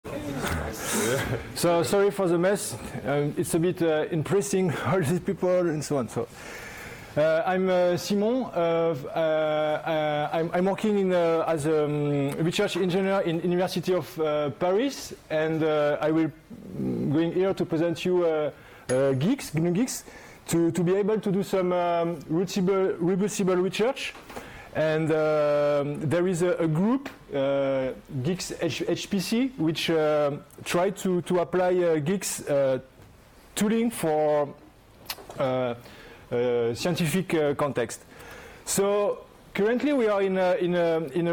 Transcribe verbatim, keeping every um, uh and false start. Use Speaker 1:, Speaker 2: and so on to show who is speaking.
Speaker 1: So sorry for the mess. Um, it's a bit uh, impressing all these people and so on. So uh, I'm uh, Simon. Uh, uh, uh, I'm, I'm working in, uh, as a um, research engineer in University of uh, Paris, and uh, I will going here to present you uh, uh, Geeks, G N U Geeks, to to be able to do some um, reusable, reusable research. And uh, there is a, a group, uh, Geeks H P C, which uh, try to, to apply uh, Geeks uh, tooling for uh, uh, scientific uh, context. So currently we are in a, in a, in a